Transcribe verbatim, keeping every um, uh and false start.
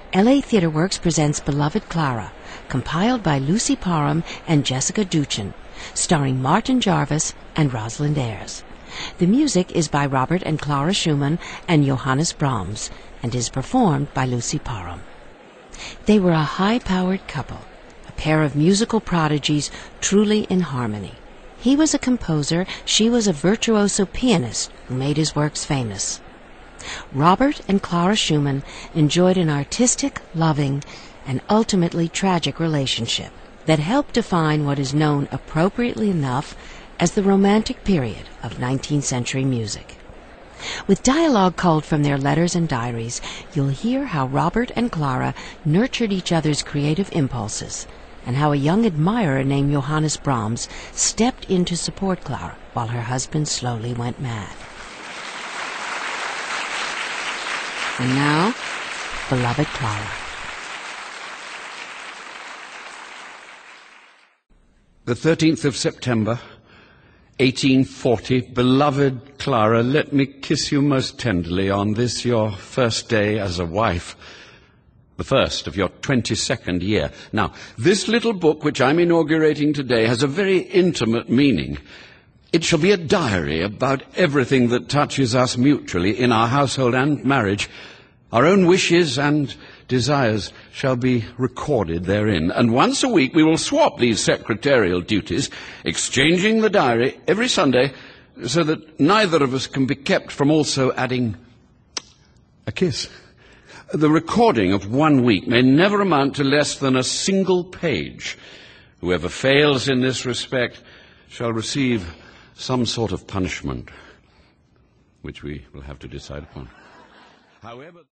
L A Theatre Works presents Beloved Clara, compiled by Lucy Parham and Jessica Duchin, starring Martin Jarvis and Rosalind Ayres. The music is by Robert and Clara Schumann and Johannes Brahms, and is performed by Lucy Parham. They were a high-powered couple, a pair of musical prodigies truly in harmony. He was a composer, she was a virtuoso pianist who made his works famous. Robert and Clara Schumann enjoyed an artistic, loving, and ultimately tragic relationship that helped define what is known appropriately enough as the Romantic period of nineteenth century music. With dialogue culled from their letters and diaries, you'll hear how Robert and Clara nurtured each other's creative impulses, and how a young admirer named Johannes Brahms stepped in to support Clara while her husband slowly went mad. And now, Beloved Clara. The thirteenth of September, eighteen forty. Beloved Clara, let me kiss you most tenderly on this your first day as a wife, the first of your twenty-second year. Now, this little book which I'm inaugurating today has a very intimate meaning. It shall be a diary about everything that touches us mutually in our household and marriage. Our own wishes and desires shall be recorded therein. And once a week we will swap these secretarial duties, exchanging the diary every Sunday, so that neither of us can be kept from also adding a kiss. The recording of one week may never amount to less than a single page. Whoever fails in this respect shall receive some sort of punishment, which we will have to decide upon. However...